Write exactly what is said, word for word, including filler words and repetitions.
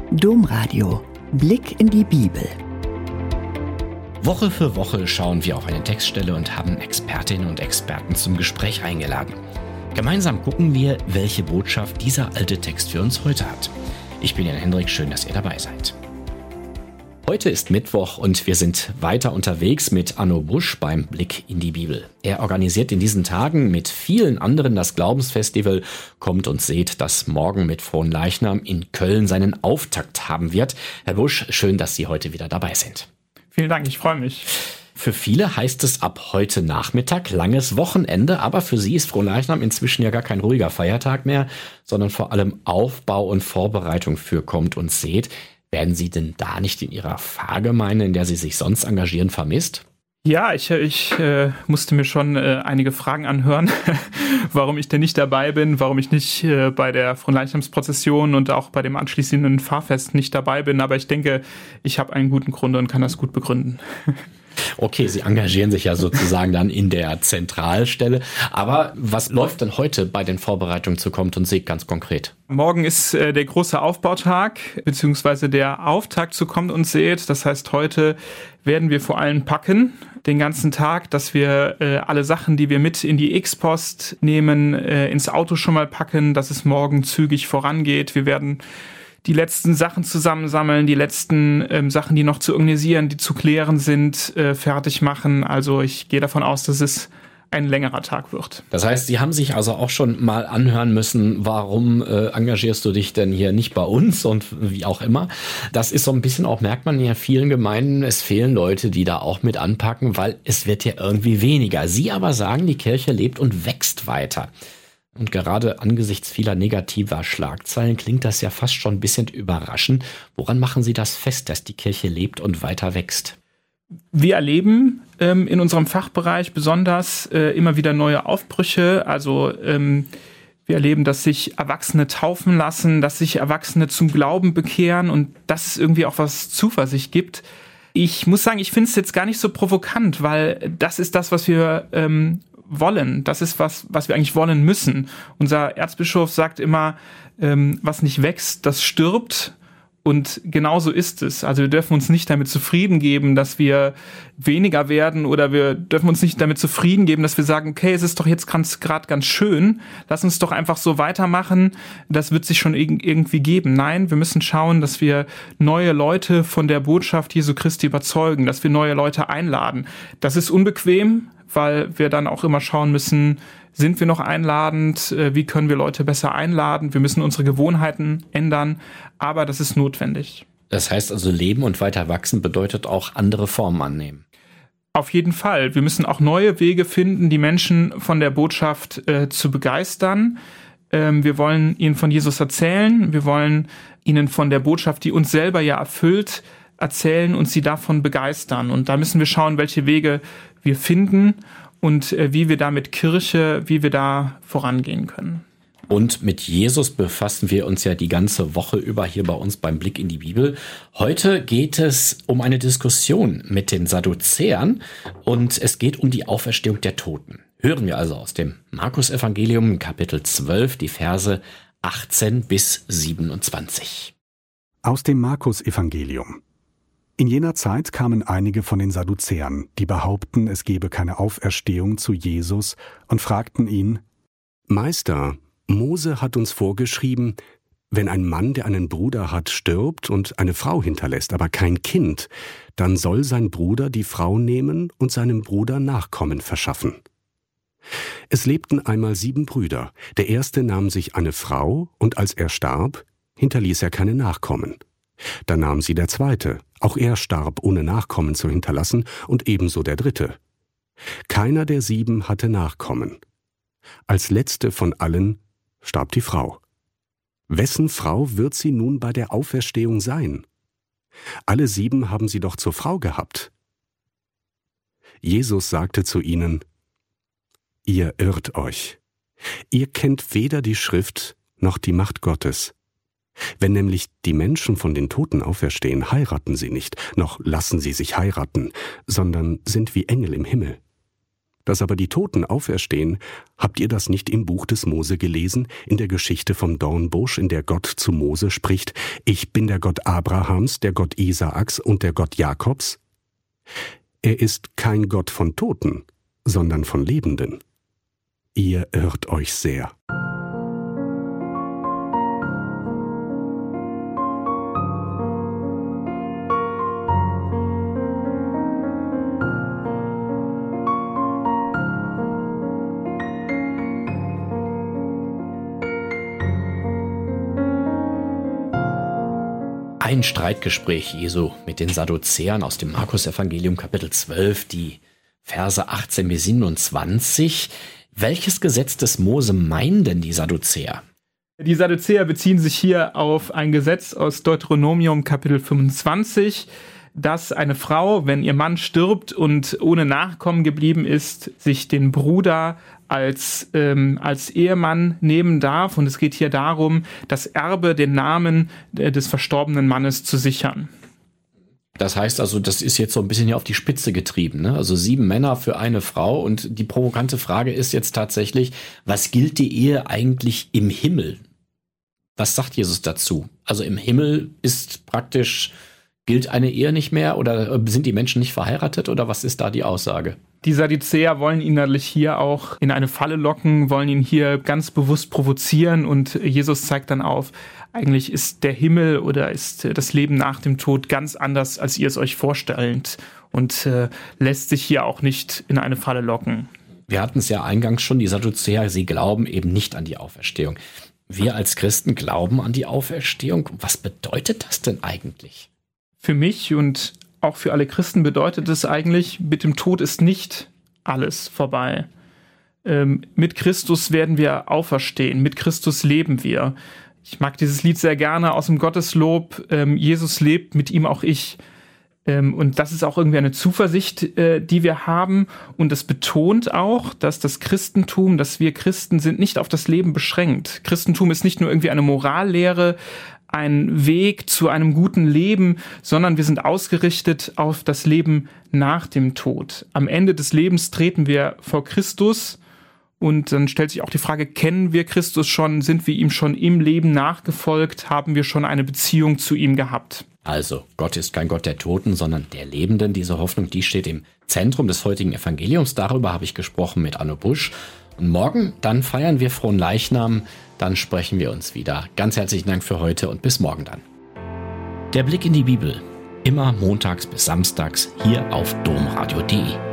Domradio. Blick in die Bibel. Woche für Woche schauen wir auf eine Textstelle und haben Expertinnen und Experten zum Gespräch eingeladen. Gemeinsam gucken wir, welche Botschaft dieser alte Text für uns heute hat. Ich bin Jan Hendrik, schön, dass ihr dabei seid. Heute ist Mittwoch und wir sind weiter unterwegs mit Arno Busch beim Blick in die Bibel. Er organisiert in diesen Tagen mit vielen anderen das Glaubensfestival Kommt und seht, das morgen mit Fronleichnam in Köln seinen Auftakt haben wird. Herr Busch, schön, dass Sie heute wieder dabei sind. Vielen Dank, ich freue mich. Für viele heißt es ab heute Nachmittag langes Wochenende, aber für Sie ist Fronleichnam inzwischen ja gar kein ruhiger Feiertag mehr, sondern vor allem Aufbau und Vorbereitung für Kommt und seht. Werden Sie denn da nicht in Ihrer Pfarrgemeinde, in der Sie sich sonst engagieren, vermisst? Ja, ich, ich äh, musste mir schon äh, einige Fragen anhören, warum ich denn nicht dabei bin, warum ich nicht äh, bei der Fronleichnamsprozession und auch bei dem anschließenden Pfarrfest nicht dabei bin. Aber ich denke, ich habe einen guten Grund und kann das gut begründen. Okay, Sie engagieren sich ja sozusagen dann in der Zentralstelle. Aber was läuft denn heute bei den Vorbereitungen zu Kommt und seht ganz konkret? Morgen ist äh, der große Aufbautag, beziehungsweise der Auftakt zu Kommt und seht. Das heißt, heute werden wir vor allem packen, den ganzen Tag, dass wir äh, alle Sachen, die wir mit in die X-Post nehmen, äh, ins Auto schon mal packen, dass es morgen zügig vorangeht. Wir werden die letzten Sachen zusammensammeln, die letzten ähm, Sachen, die noch zu organisieren, die zu klären sind, äh, fertig machen. Also ich gehe davon aus, dass es ein längerer Tag wird. Das heißt, Sie haben sich also auch schon mal anhören müssen, warum äh, engagierst du dich denn hier nicht bei uns und wie auch immer. Das ist so ein bisschen auch, merkt man in ja vielen Gemeinden, es fehlen Leute, die da auch mit anpacken, weil es wird ja irgendwie weniger. Sie aber sagen, die Kirche lebt und wächst weiter. Und gerade angesichts vieler negativer Schlagzeilen klingt das ja fast schon ein bisschen überraschend. Woran machen Sie das fest, dass die Kirche lebt und weiter wächst? Wir erleben ähm, in unserem Fachbereich besonders äh, immer wieder neue Aufbrüche. Also ähm, wir erleben, dass sich Erwachsene taufen lassen, dass sich Erwachsene zum Glauben bekehren und dass es irgendwie auch was Zuversicht gibt. Ich muss sagen, ich finde es jetzt gar nicht so provokant, weil das ist das, was wir ähm, wollen. Das ist was, was wir eigentlich wollen müssen. Unser Erzbischof sagt immer, ähm, was nicht wächst, das stirbt. Und genauso ist es. Also wir dürfen uns nicht damit zufrieden geben, dass wir weniger werden, oder wir dürfen uns nicht damit zufrieden geben, dass wir sagen, okay, es ist doch jetzt gerade ganz schön, lass uns doch einfach so weitermachen, das wird sich schon irgendwie geben. Nein, wir müssen schauen, dass wir neue Leute von der Botschaft Jesu Christi überzeugen, dass wir neue Leute einladen. Das ist unbequem, weil wir dann auch immer schauen müssen, sind wir noch einladend? Wie können wir Leute besser einladen? Wir müssen unsere Gewohnheiten ändern, aber das ist notwendig. Das heißt also, leben und weiter wachsen bedeutet auch andere Formen annehmen. Auf jeden Fall. Wir müssen auch neue Wege finden, die Menschen von der Botschaft äh, zu begeistern. Ähm, wir wollen ihnen von Jesus erzählen. Wir wollen ihnen von der Botschaft, die uns selber ja erfüllt, erzählen und sie davon begeistern. Und da müssen wir schauen, welche Wege wir finden und äh, wie wir da mit Kirche, wie wir da vorangehen können. Und mit Jesus befassen wir uns ja die ganze Woche über hier bei uns beim Blick in die Bibel. Heute geht es um eine Diskussion mit den Sadduzäern und es geht um die Auferstehung der Toten. Hören wir also aus dem Markus-Evangelium, Kapitel zwölf, die Verse achtzehn bis siebenundzwanzig. Aus dem Markus-Evangelium. In jener Zeit kamen einige von den Sadduzäern, die behaupten, es gebe keine Auferstehung, zu Jesus und fragten ihn: Meister, Mose hat uns vorgeschrieben, wenn ein Mann, der einen Bruder hat, stirbt und eine Frau hinterlässt, aber kein Kind, dann soll sein Bruder die Frau nehmen und seinem Bruder Nachkommen verschaffen. Es lebten einmal sieben Brüder. Der erste nahm sich eine Frau, und als er starb, hinterließ er keine Nachkommen. Dann nahm sie der zweite. Auch er starb, ohne Nachkommen zu hinterlassen, und ebenso der dritte. Keiner der sieben hatte Nachkommen. Als letzte von allen starb die Frau. Wessen Frau wird sie nun bei der Auferstehung sein? Alle sieben haben sie doch zur Frau gehabt. Jesus sagte zu ihnen: Ihr irrt euch. Ihr kennt weder die Schrift noch die Macht Gottes. Wenn nämlich die Menschen von den Toten auferstehen, heiraten sie nicht, noch lassen sie sich heiraten, sondern sind wie Engel im Himmel. Dass aber die Toten auferstehen, habt ihr das nicht im Buch des Mose gelesen, in der Geschichte vom Dornbusch, in der Gott zu Mose spricht, ich bin der Gott Abrahams, der Gott Isaaks und der Gott Jakobs? Er ist kein Gott von Toten, sondern von Lebenden. Ihr irrt euch sehr. Ein Streitgespräch Jesu mit den Sadduzäern aus dem Markus-Evangelium Kapitel zwölf, die Verse achtzehn bis siebenundzwanzig. Welches Gesetz des Mose meinen denn die Sadduzäer? Die Sadduzäer beziehen sich hier auf ein Gesetz aus Deuteronomium Kapitel fünfundzwanzig, dass eine Frau, wenn ihr Mann stirbt und ohne Nachkommen geblieben ist, sich den Bruder als, ähm, als Ehemann nehmen darf. Und es geht hier darum, das Erbe, den Namen äh, des verstorbenen Mannes zu sichern. Das heißt also, das ist jetzt so ein bisschen hier auf die Spitze getrieben, ne? Also sieben Männer für eine Frau. Und die provokante Frage ist jetzt tatsächlich, was gilt die Ehe eigentlich im Himmel? Was sagt Jesus dazu? Also im Himmel ist praktisch, gilt eine Ehe nicht mehr oder sind die Menschen nicht verheiratet oder was ist da die Aussage? Die Sadduzäer wollen ihn natürlich hier auch in eine Falle locken, wollen ihn hier ganz bewusst provozieren und Jesus zeigt dann auf, eigentlich ist der Himmel oder ist das Leben nach dem Tod ganz anders, als ihr es euch vorstellt und äh, lässt sich hier auch nicht in eine Falle locken. Wir hatten es ja eingangs schon, die Sadduzäer, sie glauben eben nicht an die Auferstehung. Wir als Christen glauben an die Auferstehung. Was bedeutet das denn eigentlich? Für mich und auch für alle Christen bedeutet es eigentlich, mit dem Tod ist nicht alles vorbei. Ähm, mit Christus werden wir auferstehen, mit Christus leben wir. Ich mag dieses Lied sehr gerne aus dem Gotteslob, ähm, Jesus lebt, mit ihm auch ich. Ähm, und das ist auch irgendwie eine Zuversicht, äh, die wir haben. Und das betont auch, dass das Christentum, dass wir Christen sind, nicht auf das Leben beschränkt. Christentum ist nicht nur irgendwie eine Morallehre, ein Weg zu einem guten Leben, sondern wir sind ausgerichtet auf das Leben nach dem Tod. Am Ende des Lebens treten wir vor Christus und dann stellt sich auch die Frage, kennen wir Christus schon, sind wir ihm schon im Leben nachgefolgt, haben wir schon eine Beziehung zu ihm gehabt? Also, Gott ist kein Gott der Toten, sondern der Lebenden. Diese Hoffnung, die steht im Zentrum des heutigen Evangeliums. Darüber habe ich gesprochen mit Anno Busch. Und morgen, dann feiern wir Fronleichnam, dann sprechen wir uns wieder. Ganz herzlichen Dank für heute und bis morgen dann. Der Blick in die Bibel, immer montags bis samstags hier auf domradio punkt de.